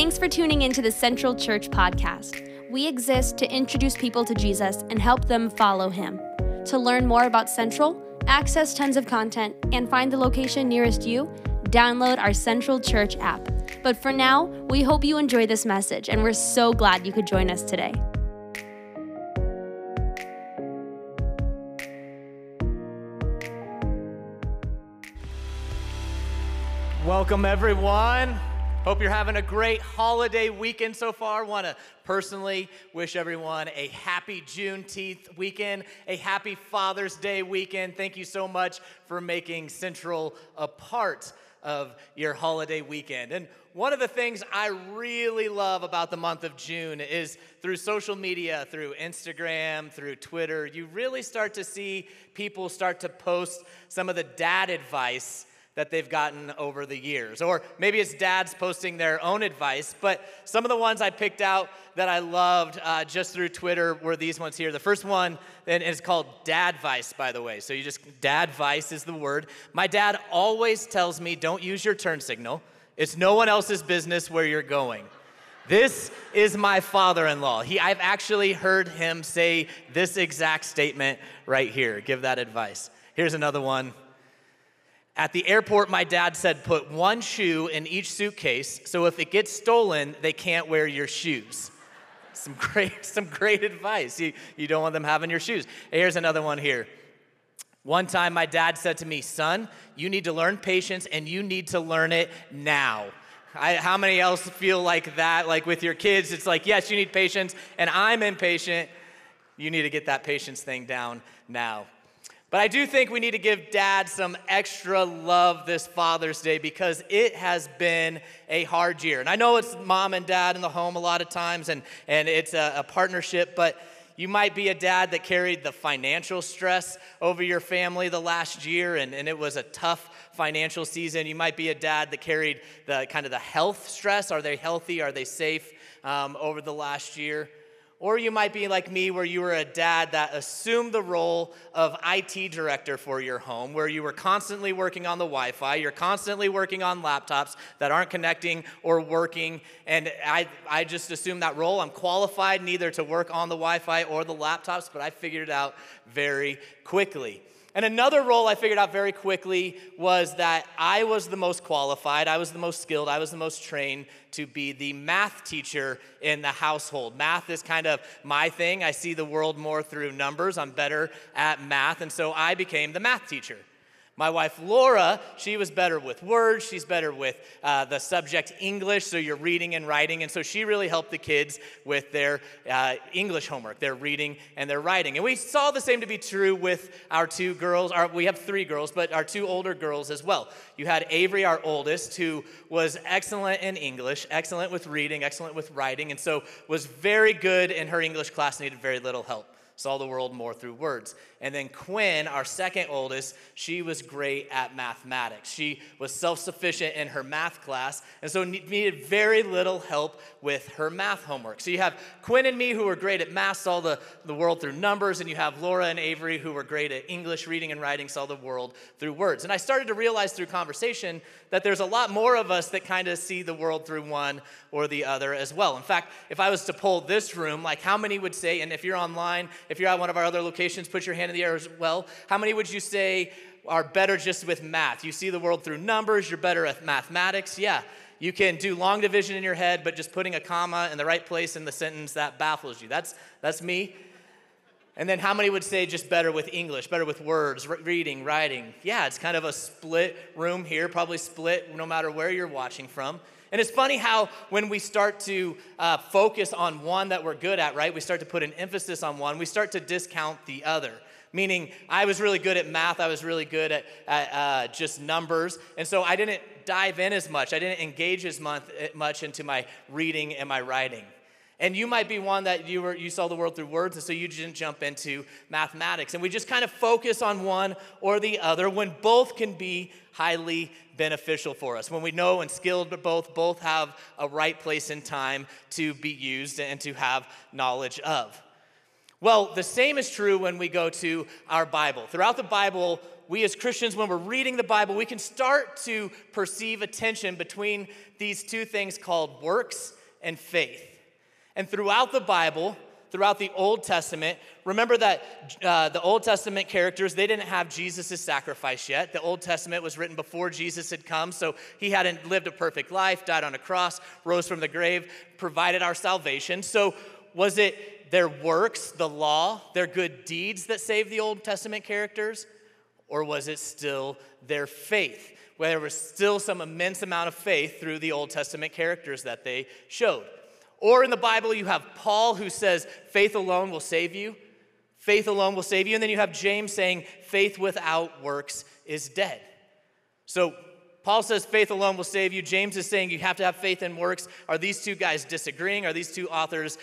Thanks for tuning into the Central Church podcast. We exist to introduce people to Jesus and help them follow him. To learn more about Central, access tons of content, and find the location nearest you, download our Central Church app. But for now, we hope you enjoy this message, and we're so glad you could join us today. Welcome, everyone. Hope you're having a great holiday weekend so far. Want to personally wish everyone a happy Juneteenth weekend, a happy Father's Day weekend. Thank you so much for making Central a part of your holiday weekend. And one of the things I really love about the month of June is through social media, through Instagram, through Twitter, you really start to see people start to post some of the dad advice that they've gotten over the years. Or maybe it's dads posting their own advice, but some of the ones I picked out that I loved just through Twitter were these ones here. The first one is called Dadvice, by the way. So Dadvice is the word. My dad always tells me, don't use your turn signal. It's no one else's business where you're going. This is my father-in-law. I've actually heard him say this exact statement right here. Give that advice. Here's another one. At the airport, my dad said, put one shoe in each suitcase, so if it gets stolen, they can't wear your shoes. Some great advice. You don't want them having your shoes. Here's another one here. One time, my dad said to me, son, you need to learn patience, and you need to learn it now. How many else feel like that? Like with your kids, it's like, yes, you need patience, and I'm impatient. You need to get that patience thing down now. But I do think we need to give dad some extra love this Father's Day because it has been a hard year. And I know it's mom and dad in the home a lot of times, and it's a partnership, but you might be a dad that carried the financial stress over your family the last year, and it was a tough financial season. You might be a dad that carried the kind of the health stress. Are they healthy? Are they safe over the last year? Or you might be like me, where you were a dad that assumed the role of IT director for your home, where you were constantly working on the Wi-Fi, you're constantly working on laptops that aren't connecting or working, and I just assumed that role. I'm qualified neither to work on the Wi-Fi or the laptops, but I figured it out very quickly. And another role I figured out very quickly was that I was the most qualified, I was the most skilled, I was the most trained to be the math teacher in the household. Math is kind of my thing. I see the world more through numbers. I'm better at math, and so I became the math teacher. My wife, Laura, she was better with words. She's better with the subject English, so you're reading and writing. And so she really helped the kids with their English homework, their reading and their writing. And we saw the same to be true with our two girls. We have three girls, but our two older girls as well. You had Avery, our oldest, who was excellent in English, excellent with reading, excellent with writing, and so was very good in her English class, needed very little help. Saw the world more through words. And then Quinn, our second oldest, she was great at mathematics. She was self-sufficient in her math class, and so needed very little help with her math homework. So you have Quinn and me, who were great at math, saw the world through numbers, and you have Laura and Avery, who were great at English, reading and writing, saw the world through words. And I started to realize through conversation that there's a lot more of us that kind of see the world through one or the other as well. In fact, if I was to poll this room, like how many would say, and if you're online, if you're at one of our other locations, put your hand in the air as well. How many would you say are better just with math? You see the world through numbers, you're better at mathematics. Yeah, you can do long division in your head, but just putting a comma in the right place in the sentence, that baffles you. That's me. And then how many would say just better with English, better with words, reading, writing? Yeah, it's kind of a split room here, probably split no matter where you're watching from. And it's funny how when we start to focus on one that we're good at, right? We start to put an emphasis on one, we start to discount the other. Meaning, I was really good at math, I was really good at just numbers, and so I didn't dive in as much, I didn't engage as much into my reading and my writing. And you might be one that you saw the world through words, and so you didn't jump into mathematics. And we just kind of focus on one or the other when both can be highly beneficial for us. When we know and skilled, but both have a right place in time to be used and to have knowledge of. Well, the same is true when we go to our Bible. Throughout the Bible, we as Christians, when we're reading the Bible, we can start to perceive a tension between these two things called works and faith. And throughout the Bible, throughout the Old Testament, remember that the Old Testament characters, they didn't have Jesus' sacrifice yet. The Old Testament was written before Jesus had come, so he hadn't lived a perfect life, died on a cross, rose from the grave, provided our salvation. So was it their works, the law, their good deeds that saved the Old Testament characters? Or was it still their faith, where there was still some immense amount of faith through the Old Testament characters that they showed? Or in the Bible, you have Paul who says, faith alone will save you. Faith alone will save you. And then you have James saying, faith without works is dead. So Paul says faith alone will save you. James is saying you have to have faith in works. Are these two guys disagreeing? Are these two authors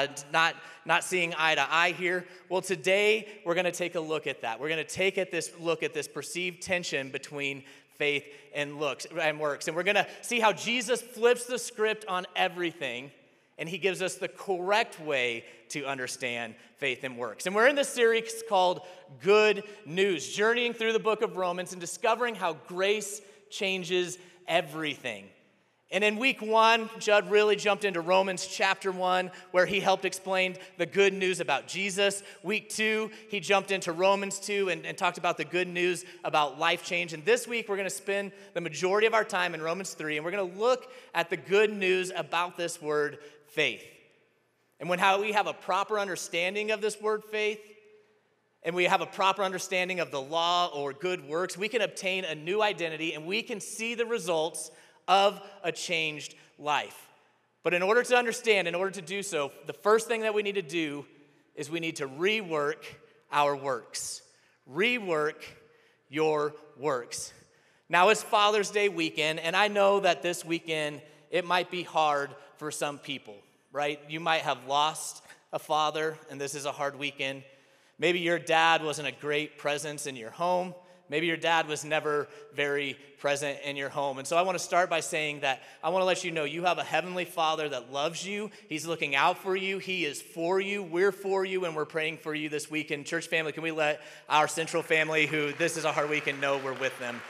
not seeing eye to eye here? Well, today we're going to take a look at that. We're going to take look at this perceived tension between faith and works. And we're going to see how Jesus flips the script on everything, and he gives us the correct way to understand faith and works. And we're in this series called Good News, journeying through the book of Romans and discovering how grace changes everything. And in week 1, Judd really jumped into Romans chapter 1, where he helped explain the good news about Jesus. Week 2, he jumped into Romans 2 and talked about the good news about life change. And this week, we're going to spend the majority of our time in Romans 3, and we're going to look at the good news about this word faith. And how we have a proper understanding of this word faith, and we have a proper understanding of the law or good works, we can obtain a new identity and we can see the results of a changed life. But in order to understand, in order to do so, the first thing that we need to do is we need to rework our works. Rework your works. Now it's Father's Day weekend, and I know that this weekend it might be hard for some people, right? You might have lost a father, and this is a hard weekend. Maybe your dad wasn't a great presence in your home. Maybe your dad was never very present in your home. And so I want to start by saying that I want to let you know you have a heavenly Father that loves you. He's looking out for you. He is for you. We're for you, and we're praying for you this week. And church family, can we let our Central family, who this is a hard weekend, know we're with them?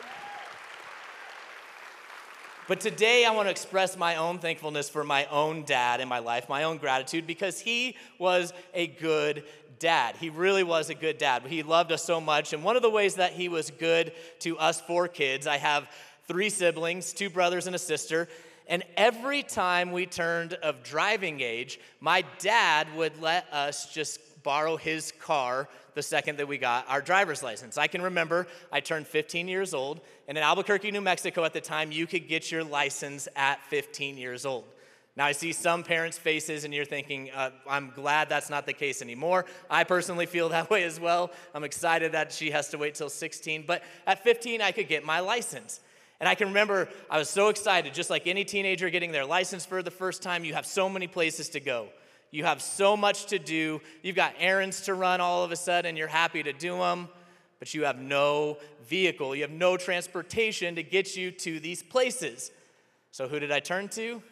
But today I want to express my own thankfulness for my own dad in my life, my own gratitude, because he was a good dad. He really was a good dad. He loved us so much. And one of the ways that he was good to us 4 kids, I have 3 siblings, 2 brothers and a sister. And every time we turned of driving age, my dad would let us just borrow his car the second that we got our driver's license. I can remember I turned 15 years old, and in Albuquerque, New Mexico at the time, you could get your license at 15 years old. Now, I see some parents' faces, and you're thinking, I'm glad that's not the case anymore. I personally feel that way as well. I'm excited that she has to wait till 16, but at 15, I could get my license. And I can remember I was so excited, just like any teenager getting their license for the first time. You have so many places to go. You have so much to do. You've got errands to run all of a sudden. You're happy to do them, but you have no vehicle. You have no transportation to get you to these places. So who did I turn to?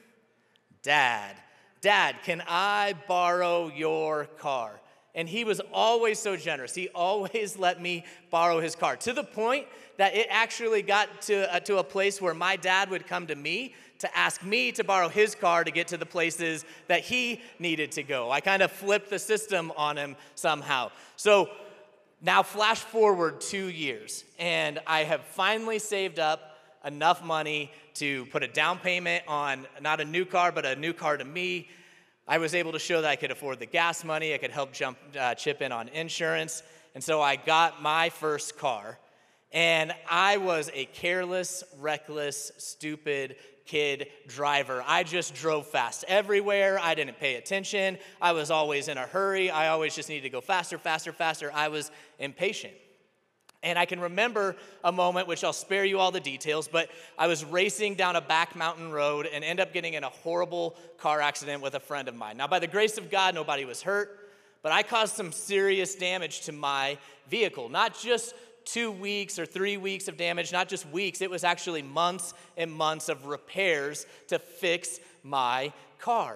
Dad. Dad, can I borrow your car? And he was always so generous. He always let me borrow his car, to the point that it actually got to a place where my dad would come to me to ask me to borrow his car to get to the places that he needed to go. I kind of flipped the system on him somehow. So now flash forward 2 years, and I have finally saved up enough money to put a down payment on not a new car, but a new car to me. I was able to show that I could afford the gas money. I could help chip in on insurance. And so I got my first car. And I was a careless, reckless, stupid kid driver. I just drove fast everywhere. I didn't pay attention. I was always in a hurry. I always just needed to go faster, faster, faster. I was impatient. And I can remember a moment, which I'll spare you all the details, but I was racing down a back mountain road and ended up getting in a horrible car accident with a friend of mine. Now, by the grace of God, nobody was hurt, but I caused some serious damage to my vehicle. Not just 2 weeks or 3 weeks of damage, not just weeks. It was actually months and months of repairs to fix my car.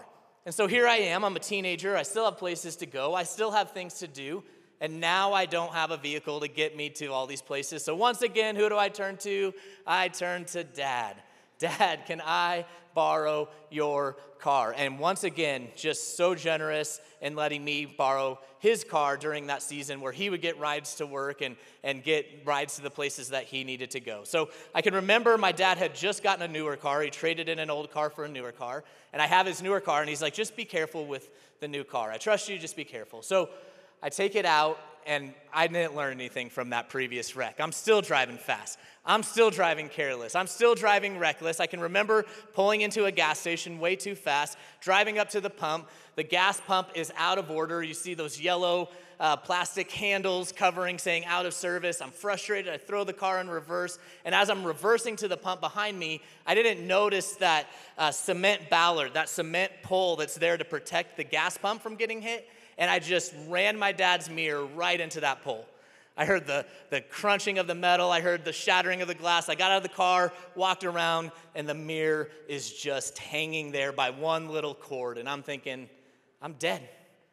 And so here I am, I'm a teenager, I still have places to go, I still have things to do, and now I don't have a vehicle to get me to all these places. So once again, who do I turn to? I turn to Dad. Dad, can I borrow your car? And once again, just so generous in letting me borrow his car during that season where he would get rides to work and get rides to the places that he needed to go. So I can remember my dad had just gotten a newer car. He traded in an old car for a newer car. And I have his newer car, and he's like, just be careful with the new car. I trust you, just be careful. So I take it out, and I didn't learn anything from that previous wreck. I'm still driving fast. I'm still driving careless. I'm still driving reckless. I can remember pulling into a gas station way too fast, driving up to the pump. The gas pump is out of order. You see those yellow plastic handles covering saying out of service. I'm frustrated. I throw the car in reverse. And as I'm reversing to the pump behind me, I didn't notice that cement ballard, that cement pole that's there to protect the gas pump from getting hit. And I just ran my dad's mirror right into that pole. I heard the crunching of the metal. I heard the shattering of the glass. I got out of the car, walked around, and the mirror is just hanging there by one little cord. And I'm thinking, I'm dead.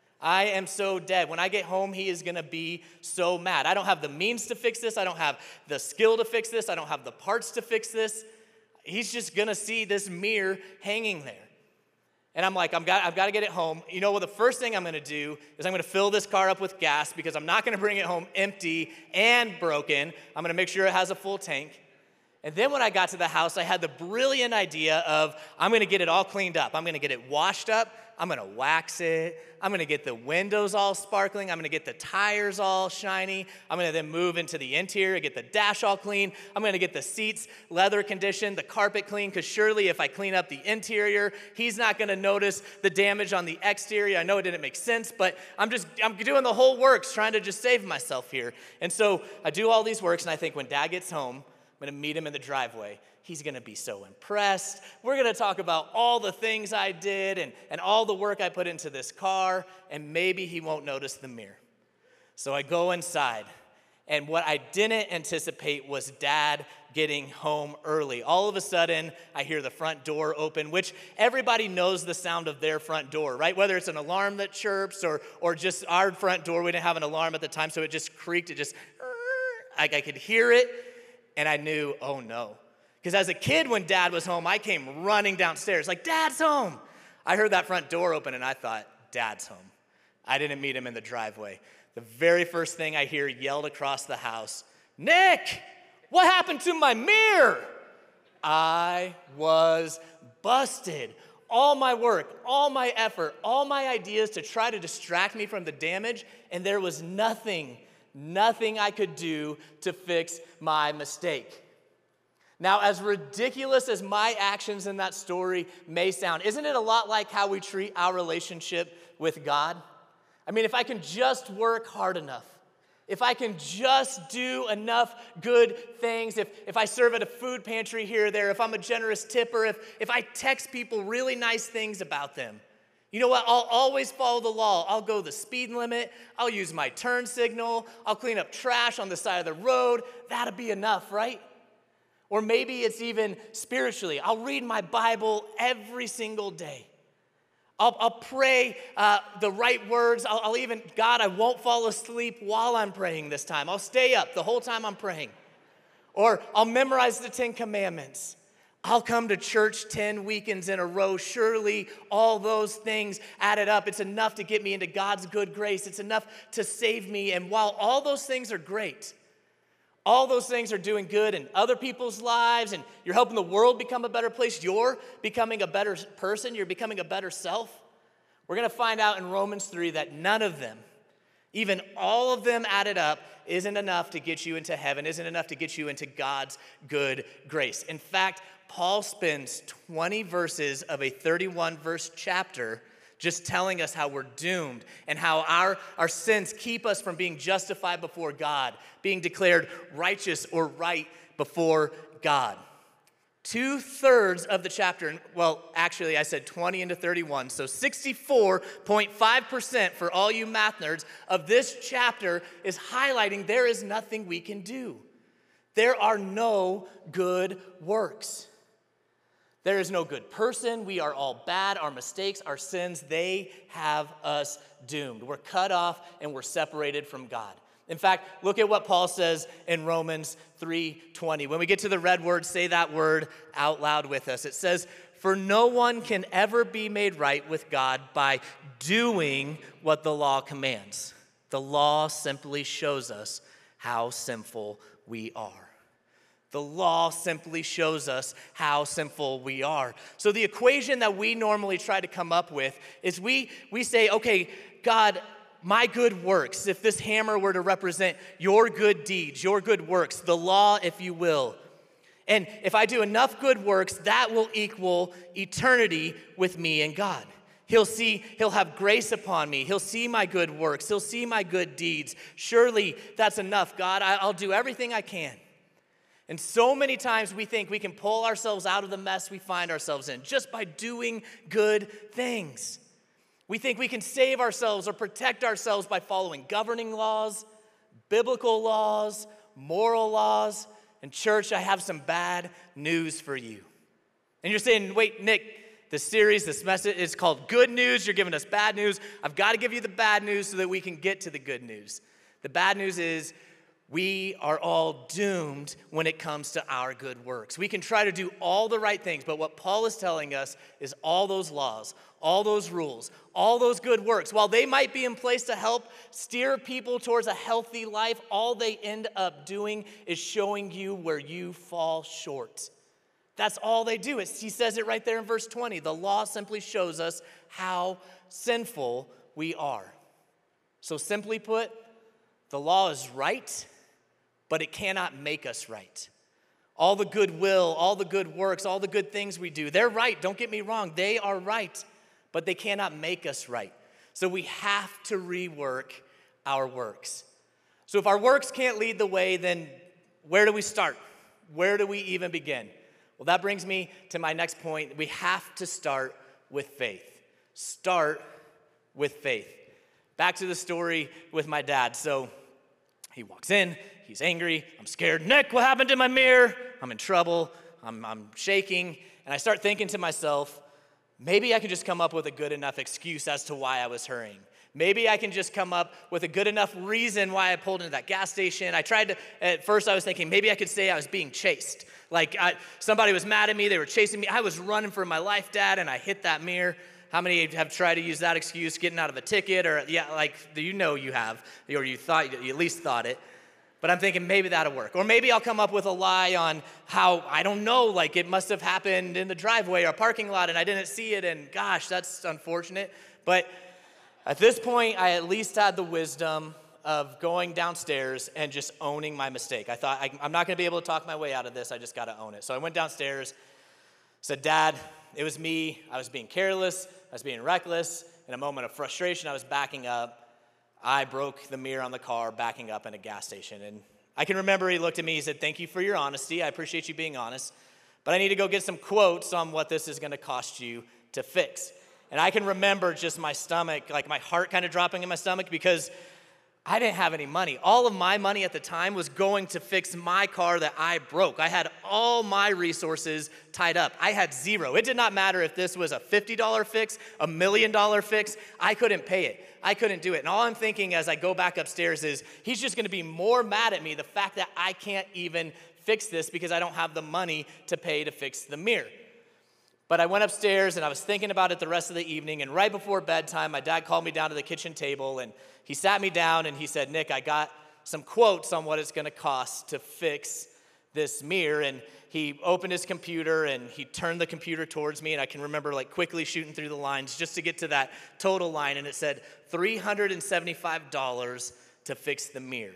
I am so dead. When I get home, he is going to be so mad. I don't have the means to fix this. I don't have the skill to fix this. I don't have the parts to fix this. He's just going to see this mirror hanging there. And I'm like, I've got to get it home. You know what? The first thing I'm going to do is I'm going to fill this car up with gas because I'm not going to bring it home empty and broken. I'm going to make sure it has a full tank. And then when I got to the house, I had the brilliant idea of I'm going to get it all cleaned up. I'm going to get it washed up. I'm going to wax it. I'm going to get the windows all sparkling. I'm going to get the tires all shiny. I'm going to then move into the interior, get the dash all clean. I'm going to get the seats leather conditioned, the carpet clean, because surely if I clean up the interior, he's not going to notice the damage on the exterior. I know it didn't make sense, but I'm doing the whole works, trying to just save myself here. And so I do all these works, and I think when Dad gets home, I'm going to meet him in the driveway. He's going to be so impressed. We're going to talk about all the things I did and all the work I put into this car, and maybe he won't notice the mirror. So I go inside, and what I didn't anticipate was Dad getting home early. All of a sudden, I hear the front door open, which everybody knows the sound of their front door, right? Whether it's an alarm that chirps or just our front door. We didn't have an alarm at the time, so it just creaked. It just, I could hear it, and I knew, oh no. Because as a kid, when Dad was home, I came running downstairs like, Dad's home. I heard that front door open, and I thought, Dad's home. I didn't meet him in the driveway. The very first thing I hear yelled across the house, Nick, what happened to my mirror? I was busted. All my work, all my effort, all my ideas to try to distract me from the damage, and there was nothing I could do to fix my mistake. Now, as ridiculous as my actions in that story may sound, isn't it a lot like how we treat our relationship with God? I mean, if I can just work hard enough, if I can just do enough good things, if I serve at a food pantry here or there, if I'm a generous tipper, if I text people really nice things about them, you know what? I'll always follow the law. I'll go the speed limit. I'll use my turn signal. I'll clean up trash on the side of the road. That'll be enough, right? Or maybe it's even spiritually. I'll read my Bible every single day. I'll pray the right words. I'll even, God, I won't fall asleep while I'm praying this time. I'll stay up the whole time I'm praying. Or I'll memorize the 10 Commandments. I'll come to church 10 weekends in a row. Surely all those things added up. It's enough to get me into God's good grace. It's enough to save me. And while all those things are great, all those things are doing good in other people's lives, and you're helping the world become a better place. You're becoming a better person. You're becoming a better self. We're going to find out in Romans 3 that none of them, even all of them added up, isn't enough to get you into heaven, isn't enough to get you into God's good grace. In fact, Paul spends 20 verses of a 31-verse chapter just telling us how we're doomed and how our sins keep us from being justified before God, being declared righteous or right before God. 2/3 of the chapter, well, actually I said 20 into 31, so 64.5% for all you math nerds of this chapter is highlighting there is nothing we can do. There are no good works. There is no good person. We are all bad. Our mistakes, our sins, they have us doomed. We're cut off and we're separated from God. In fact, look at what Paul says in Romans 3:20. When we get to the red word, say that word out loud with us. It says, "For no one can ever be made right with God by doing what the law commands. The law simply shows us how sinful we are." The law simply shows us how sinful we are. So the equation that we normally try to come up with is we say, okay, God, my good works, if this hammer were to represent your good deeds, your good works, the law, if you will, and if I do enough good works, that will equal eternity with me and God. He'll have grace upon me. He'll see my good works. He'll see my good deeds. Surely that's enough, God. I'll do everything I can. And so many times we think we can pull ourselves out of the mess we find ourselves in just by doing good things. We think we can save ourselves or protect ourselves by following governing laws, biblical laws, moral laws. And church, I have some bad news for you. And you're saying, wait, Nick, this series, this message is called Good News. You're giving us bad news. I've got to give you the bad news so that we can get to the good news. The bad news is we are all doomed when it comes to our good works. We can try to do all the right things, but what Paul is telling us is all those laws, all those rules, all those good works, while they might be in place to help steer people towards a healthy life, all they end up doing is showing you where you fall short. That's all they do. He says it right there in verse 20. The law simply shows us how sinful we are. So simply put, the law is right, but it cannot make us right. All the goodwill, all the good works, all the good things we do, they're right. Don't get me wrong. They are right, but they cannot make us right. So we have to rework our works. So if our works can't lead the way, then where do we start? Where do we even begin? Well, that brings me to my next point. We have to start with faith. Start with faith. Back to the story with my dad. So he walks in, he's angry, I'm scared. Nick, what happened to my mirror? I'm in trouble, I'm shaking, and I start thinking to myself, maybe I can just come up with a good enough excuse as to why I was hurrying. Maybe I can just come up with a good enough reason why I pulled into that gas station. At first I was thinking, maybe I could say I was being chased. Like somebody was mad at me, they were chasing me. I was running for my life, Dad, and I hit that mirror. How many have tried to use that excuse, getting out of a ticket, or you have, or you at least thought it. But I'm thinking maybe that'll work. Or maybe I'll come up with a lie on how, I don't know, like it must have happened in the driveway or parking lot and I didn't see it, and gosh, that's unfortunate. But at this point, I at least had the wisdom of going downstairs and just owning my mistake. I thought, I'm not gonna be able to talk my way out of this, I just gotta own it. So I went downstairs, said, Dad, it was me, I was being careless, I was being reckless. In a moment of frustration, I was backing up. I broke the mirror on the car backing up in a gas station. And I can remember he looked at me, he said, thank you for your honesty. I appreciate you being honest. But I need to go get some quotes on what this is going to cost you to fix. And I can remember just my stomach, like my heart kind of dropping in my stomach because I didn't have any money. All of my money at the time was going to fix my car that I broke. I had all my resources tied up. I had zero. It did not matter if this was a $50 fix, $1 million fix. I couldn't pay it. I couldn't do it. And all I'm thinking as I go back upstairs is he's just going to be more mad at me, the fact that I can't even fix this because I don't have the money to pay to fix the mirror. But I went upstairs and I was thinking about it the rest of the evening, and right before bedtime, my dad called me down to the kitchen table and he sat me down and he said, Nick, I got some quotes on what it's gonna cost to fix this mirror. And he opened his computer and he turned the computer towards me, and I can remember like quickly shooting through the lines just to get to that total line, and it said $375 to fix the mirror.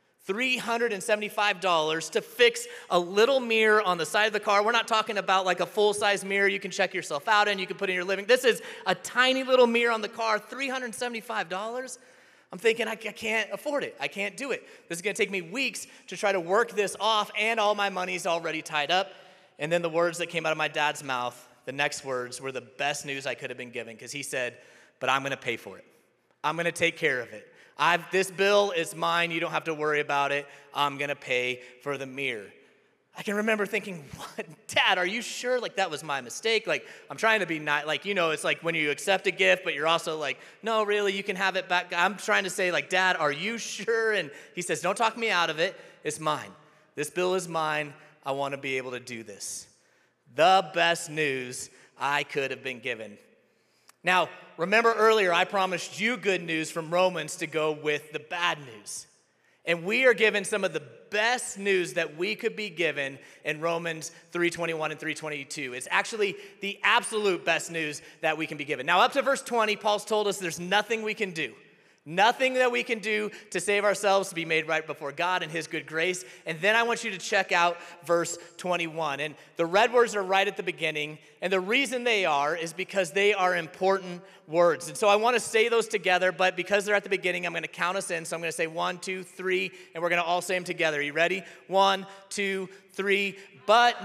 $375 to fix a little mirror on the side of the car. We're not talking about like a full-size mirror you can check yourself out in, you can put in your living. This is a tiny little mirror on the car, $375. I'm thinking I can't afford it. I can't do it. This is gonna take me weeks to try to work this off, and all my money's already tied up. And then the words that came out of my dad's mouth, the next words were the best news I could have been given, because he said, but I'm gonna pay for it. I'm gonna take care of it. This bill is mine, you don't have to worry about it. I'm gonna pay for the mirror. I can remember thinking, what, Dad, are you sure? Like, that was my mistake. Like, I'm trying to be not, like, it's like when you accept a gift, but you're also like, no, really, you can have it back. I'm trying to say, like, Dad, are you sure? And he says, don't talk me out of it. It's mine. This bill is mine. I want to be able to do this. The best news I could have been given. Now, remember earlier, I promised you good news from Romans to go with the bad news. And we are given some of the best news that we could be given in Romans 3:21 and 3:22. It's actually the absolute best news that we can be given. Now, up to verse 20, Paul's told us there's nothing we can do. Nothing that we can do to save ourselves, to be made right before God and his good grace. And then I want you to check out verse 21. And the red words are right at the beginning. And the reason they are is because they are important words. And so I want to say those together, but because they're at the beginning, I'm going to count us in. So I'm going to say 1, 2, 3, and we're going to all say them together. Are you ready? 1, 2, 3. But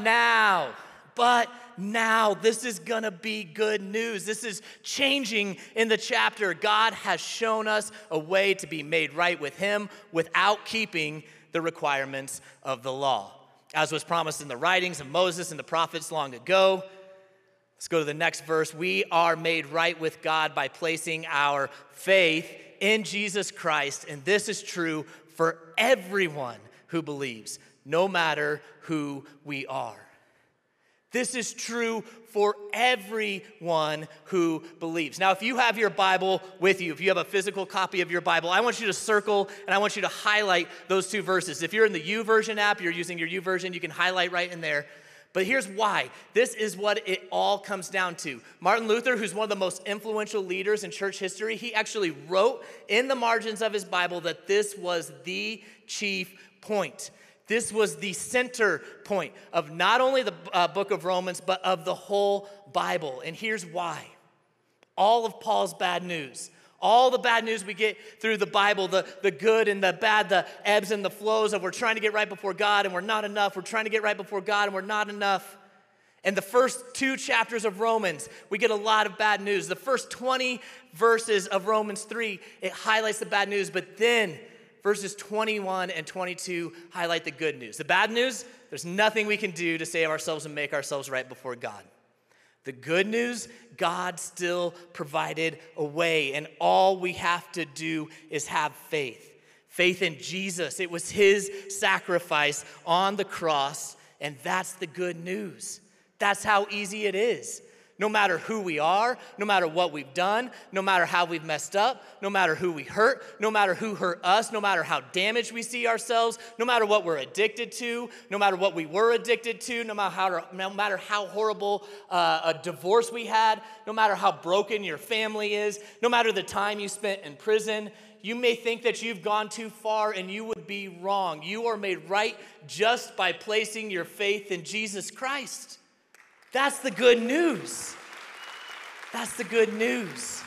now, this is gonna be good news. This is changing in the chapter. God has shown us a way to be made right with him without keeping the requirements of the law, as was promised in the writings of Moses and the prophets long ago. Let's go to the next verse. We are made right with God by placing our faith in Jesus Christ, and this is true for everyone who believes, no matter who we are. This is true for everyone who believes. Now, if you have your Bible with you, if you have a physical copy of your Bible, I want you to circle and I want you to highlight those two verses. If you're in the YouVersion app, you're using your YouVersion, you can highlight right in there. But here's why. This is what it all comes down to. Martin Luther, who's one of the most influential leaders in church history, he actually wrote in the margins of his Bible that this was the chief point. This was the center point of not only the book of Romans, but of the whole Bible. And here's why. All of Paul's bad news, all the bad news we get through the Bible, the good and the bad, the ebbs and the flows of we're trying to get right before God and we're not enough. We're trying to get right before God and we're not enough. And the first 2 chapters of Romans, we get a lot of bad news. The first 20 verses of Romans 3, it highlights the bad news, but then verses 21 and 22 highlight the good news. The bad news, there's nothing we can do to save ourselves and make ourselves right before God. The good news, God still provided a way, and all we have to do is have faith. Faith in Jesus. It was his sacrifice on the cross, and that's the good news. That's how easy it is. No matter who we are, no matter what we've done, no matter how we've messed up, no matter who we hurt, no matter who hurt us, no matter how damaged we see ourselves, no matter what we're addicted to, no matter what we were addicted to, no matter how horrible a divorce we had, no matter how broken your family is, no matter the time you spent in prison, you may think that you've gone too far and you would be wrong. You are made right just by placing your faith in Jesus Christ. That's the good news. That's the good news.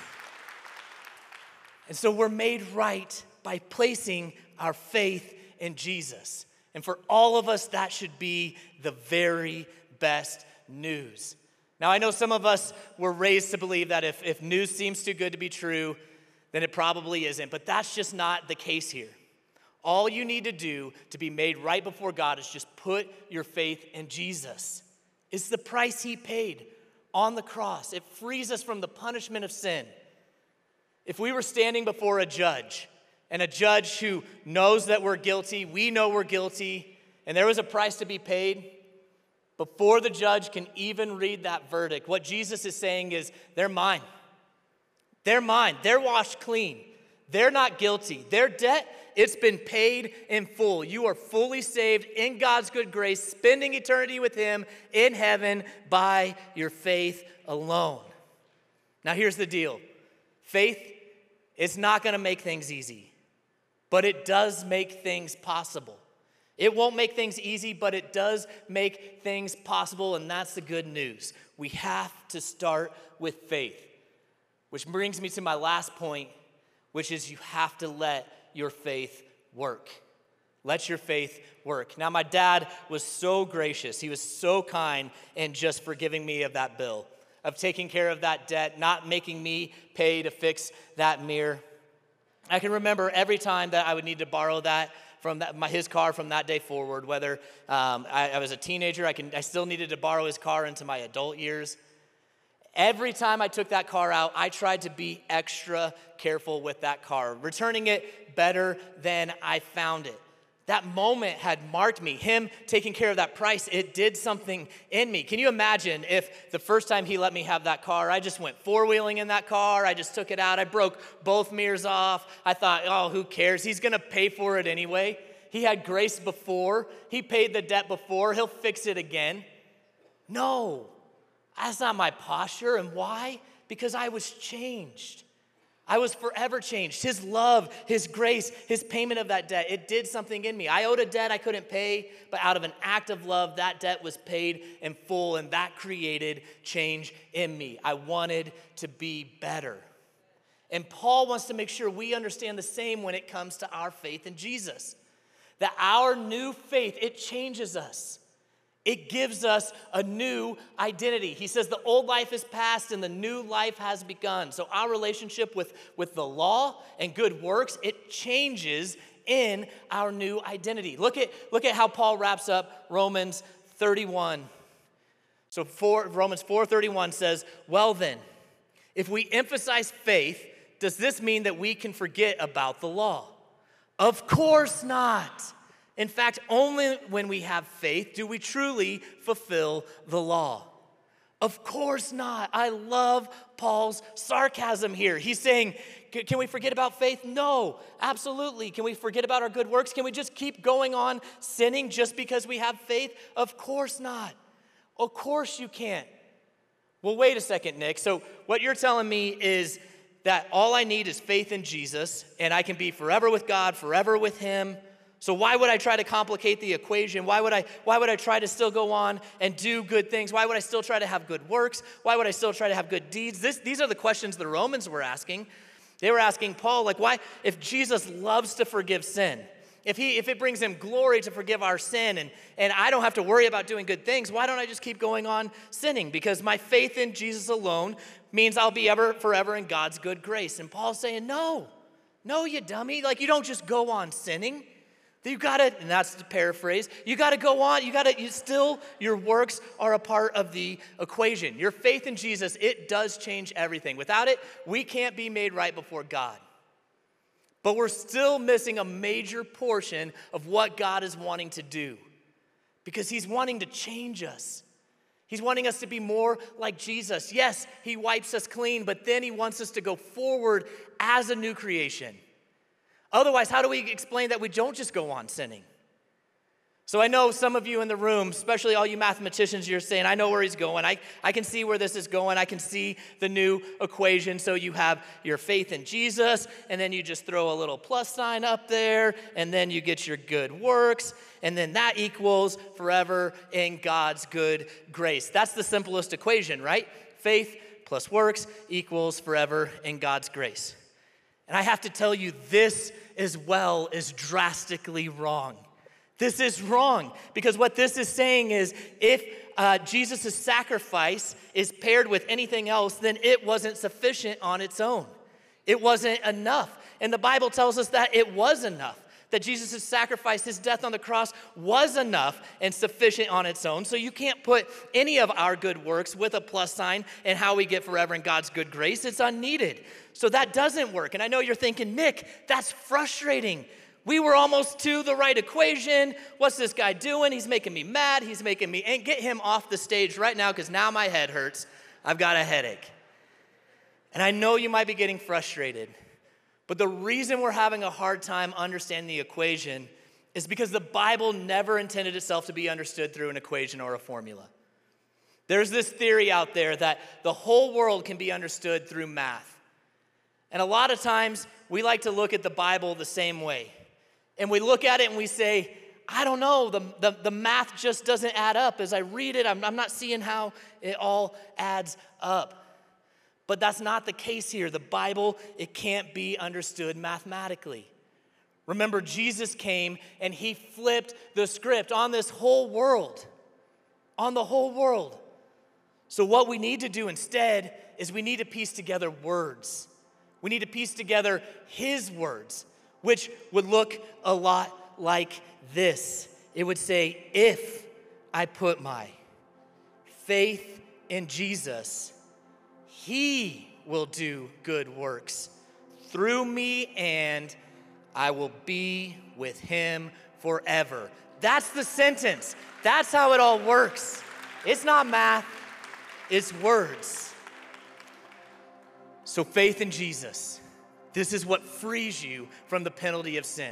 And so we're made right by placing our faith in Jesus. And for all of us, that should be the very best news. Now, I know some of us were raised to believe that if news seems too good to be true, then it probably isn't. But that's just not the case here. All you need to do to be made right before God is just put your faith in Jesus. It's the price he paid on the cross. It frees us from the punishment of sin. If we were standing before a judge, and a judge who knows that we're guilty, we know we're guilty, and there was a price to be paid, before the judge can even read that verdict, what Jesus is saying is, they're mine. They're mine. They're washed clean. They're not guilty. Their debt, it's been paid in full. You are fully saved in God's good grace, spending eternity with him in heaven by your faith alone. Now here's the deal. Faith is not going to make things easy, but it does make things possible. It won't make things easy, but it does make things possible, and that's the good news. We have to start with faith, which brings me to my last point, which is you have to let your faith work. Let your faith work. Now, my dad was so gracious. He was so kind in just forgiving me of that bill, of taking care of that debt, not making me pay to fix that mirror. I can remember every time that I would need to borrow that his car from that day forward. Whether I was a teenager, I still needed to borrow his car into my adult years. Every time I took that car out, I tried to be extra careful with that car, returning it better than I found it. That moment had marked me. Him taking care of that price, it did something in me. Can you imagine if the first time he let me have that car, I just went four-wheeling in that car, I just took it out, I broke both mirrors off. I thought, oh, who cares? He's gonna pay for it anyway. He had grace before. He paid the debt before. He'll fix it again. No, that's not my posture. And why? Because I was changed. I was forever changed. His love, his grace, his payment of that debt, it did something in me. I owed a debt I couldn't pay, but out of an act of love, that debt was paid in full, and that created change in me. I wanted to be better. And Paul wants to make sure we understand the same when it comes to our faith in Jesus. That our new faith, it changes us. It gives us a new identity. He says the old life is past and the new life has begun. So our relationship with the law and good works, it changes in our new identity. Look at how Paul wraps up Romans 31. So Romans 4:31 says, well then, if we emphasize faith, does this mean that we can forget about the law? Of course not. In fact, only when we have faith do we truly fulfill the law. Of course not. I love Paul's sarcasm here. He's saying, can we forget about faith? No, absolutely. Can we forget about our good works? Can we just keep going on sinning just because we have faith? Of course not. Of course you can't. Well, wait a second, Nick. So what you're telling me is that all I need is faith in Jesus, and I can be forever with God, forever with him. So why would I try to complicate the equation? Why would I try to still go on and do good things? Why would I still try to have good works? Why would I still try to have good deeds? These are the questions the Romans were asking. They were asking Paul, like, why, if Jesus loves to forgive sin, if it brings him glory to forgive our sin, and I don't have to worry about doing good things, why don't I just keep going on sinning? Because my faith in Jesus alone means I'll be forever in God's good grace. And Paul's saying, no, you dummy. Like, you don't just go on sinning. You gotta, and that's the paraphrase, you gotta go on, your works are a part of the equation. Your faith in Jesus, it does change everything. Without it, we can't be made right before God. But we're still missing a major portion of what God is wanting to do, because he's wanting to change us. He's wanting us to be more like Jesus. Yes, he wipes us clean, but then he wants us to go forward as a new creation. Otherwise, how do we explain that we don't just go on sinning? So I know some of you in the room, especially all you mathematicians, you're saying, I know where he's going. I can see where this is going. I can see the new equation. So you have your faith in Jesus, and then you just throw a little plus sign up there, and then you get your good works, and then that equals forever in God's good grace. That's the simplest equation, right? Faith plus works equals forever in God's grace. And I have to tell you, this as well is drastically wrong. This is wrong, because what this is saying is if Jesus' sacrifice is paired with anything else, then it wasn't sufficient on its own. It wasn't enough. And the Bible tells us that it was enough, that Jesus' sacrifice, his death on the cross, was enough and sufficient on its own. So you can't put any of our good works with a plus sign and how we get forever in God's good grace. It's unneeded. So that doesn't work. And I know you're thinking, Nick, that's frustrating. We were almost to the right equation. What's this guy doing? He's making me mad. He's making me, and get him off the stage right now, because now my head hurts. I've got a headache. And I know you might be getting frustrated. But the reason we're having a hard time understanding the equation is because the Bible never intended itself to be understood through an equation or a formula. There's this theory out there that the whole world can be understood through math. And a lot of times we like to look at the Bible the same way. And we look at it and we say, I don't know, the math just doesn't add up. As I read it, I'm not seeing how it all adds up. But that's not the case here. The Bible, it can't be understood mathematically. Remember, Jesus came and he flipped the script on this whole world. On the whole world. So what we need to do instead is we need to piece together words. We need to piece together his words, which would look a lot like this. It would say, if I put my faith in Jesus, he will do good works through me, and I will be with him forever. That's the sentence. That's how it all works. It's not math, it's words. So faith in Jesus, this is what frees you from the penalty of sin.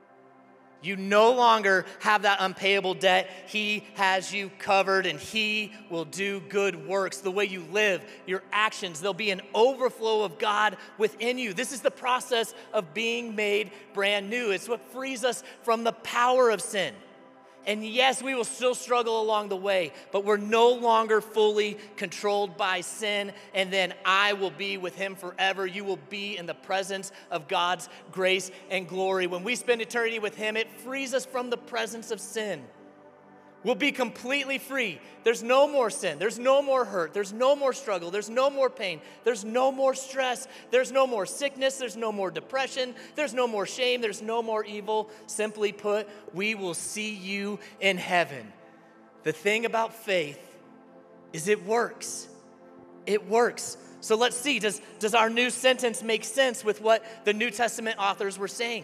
You no longer have that unpayable debt. He has you covered, and he will do good works. The way you live, your actions, there'll be an overflow of God within you. This is the process of being made brand new. It's what frees us from the power of sin. And yes, we will still struggle along the way, but we're no longer fully controlled by sin. And then I will be with him forever. You will be in the presence of God's grace and glory. When we spend eternity with him, it frees us from the presence of sin. We'll be completely free. There's no more sin. There's no more hurt. There's no more struggle. There's no more pain. There's no more stress. There's no more sickness. There's no more depression. There's no more shame. There's no more evil. Simply put, we will see you in heaven. The thing about faith is it works. It works. So let's see, does our new sentence make sense with what the New Testament authors were saying?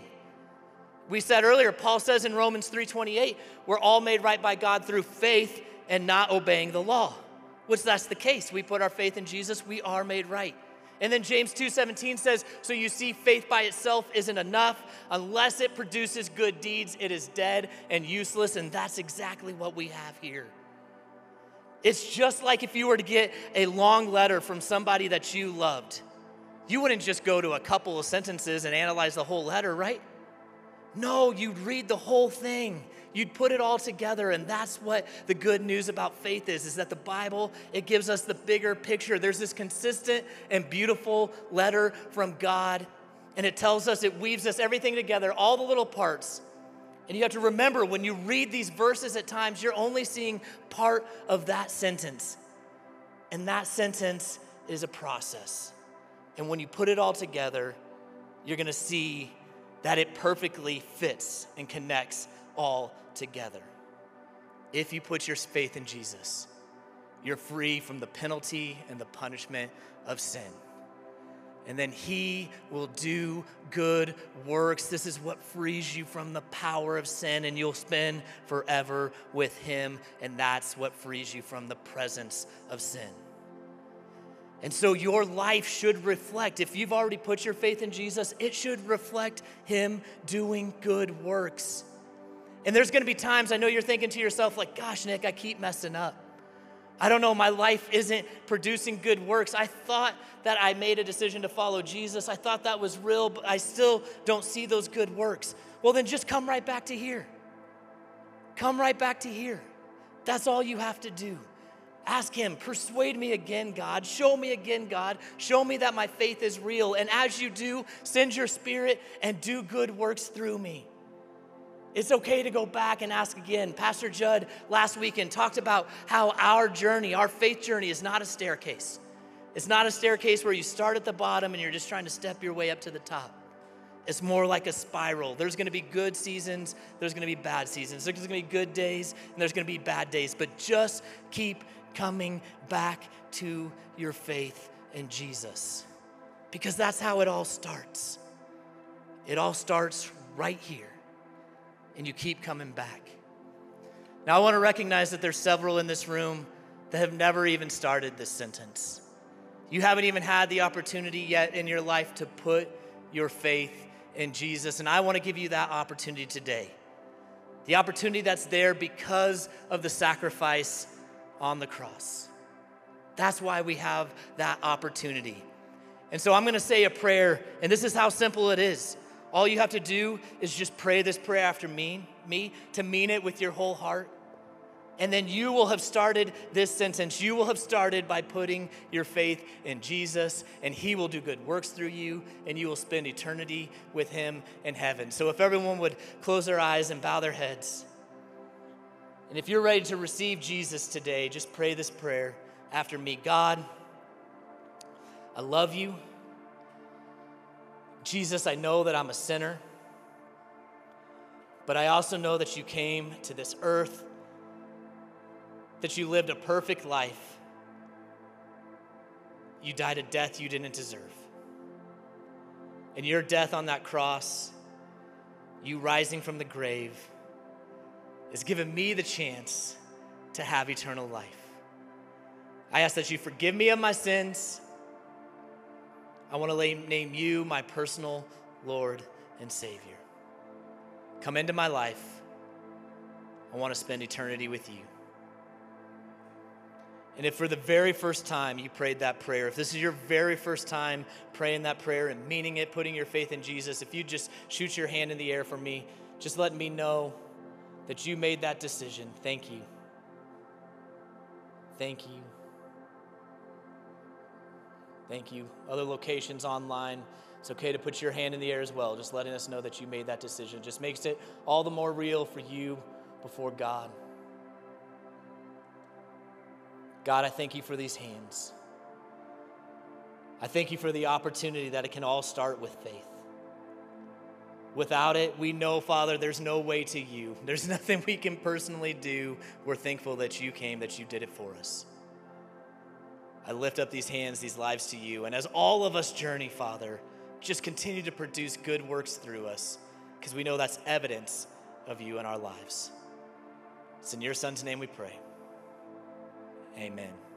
We said earlier, Paul says in Romans 3:28, we're all made right by God through faith and not obeying the law. Which that's the case. We put our faith in Jesus, we are made right. And then James 2:17 says, so you see faith by itself isn't enough. Unless it produces good deeds, it is dead and useless. And that's exactly what we have here. It's just like if you were to get a long letter from somebody that you loved. You wouldn't just go to a couple of sentences and analyze the whole letter, right? No, you'd read the whole thing. You'd put it all together, and that's what the good news about faith is that the Bible, it gives us the bigger picture. There's this consistent and beautiful letter from God, and it tells us, it weaves us everything together, all the little parts. And you have to remember, when you read these verses at times, you're only seeing part of that sentence. And that sentence is a process. And when you put it all together, you're gonna see that it perfectly fits and connects all together. If you put your faith in Jesus, you're free from the penalty and the punishment of sin. And then he will do good works. This is what frees you from the power of sin, and you'll spend forever with him, and that's what frees you from the presence of sin. And so your life should reflect, if you've already put your faith in Jesus, it should reflect him doing good works. And there's gonna be times, I know you're thinking to yourself like, gosh, Nick, I keep messing up. I don't know, my life isn't producing good works. I thought that I made a decision to follow Jesus. I thought that was real, but I still don't see those good works. Well, then just come right back to here. Come right back to here. That's all you have to do. Ask him, persuade me again, God. Show me again, God. Show me that my faith is real. And as you do, send your spirit and do good works through me. It's okay to go back and ask again. Pastor Judd last weekend talked about how our journey, our faith journey, is not a staircase. It's not a staircase where you start at the bottom and you're just trying to step your way up to the top. It's more like a spiral. There's gonna be good seasons, there's gonna be bad seasons. There's gonna be good days and there's gonna be bad days, but just keep coming back to your faith in Jesus, because that's how it all starts. It all starts right here, and you keep coming back. Now I want to recognize that there's several in this room that have never even started this sentence. You haven't even had the opportunity yet in your life to put your faith in Jesus, and I want to give you that opportunity today. The opportunity that's there because of the sacrifice on the cross. That's why we have that opportunity. And so I'm gonna say a prayer, and this is how simple it is. All you have to do is just pray this prayer after me to mean it with your whole heart. And then you will have started this sentence. You will have started by putting your faith in Jesus, and he will do good works through you, and you will spend eternity with him in heaven. So if everyone would close their eyes and bow their heads. And if you're ready to receive Jesus today, just pray this prayer after me. God, I love you. Jesus, I know that I'm a sinner. But I also know that you came to this earth, that you lived a perfect life. You died a death you didn't deserve. And your death on that cross, you rising from the grave, has given me the chance to have eternal life. I ask that you forgive me of my sins. I want to name you my personal Lord and Savior. Come into my life. I want to spend eternity with you. And if for the very first time you prayed that prayer, if this is your very first time praying that prayer and meaning it, putting your faith in Jesus, if you just shoot your hand in the air for me, just let me know that you made that decision. Thank you. Thank you. Thank you. Other locations online, it's okay to put your hand in the air as well, just letting us know that you made that decision. Just makes it all the more real for you before God. God, I thank you for these hands. I thank you for the opportunity that it can all start with faith. Without it, we know, Father, there's no way to you. There's nothing we can personally do. We're thankful that you came, that you did it for us. I lift up these hands, these lives to you. And as all of us journey, Father, just continue to produce good works through us, because we know that's evidence of you in our lives. It's in your Son's name we pray. Amen.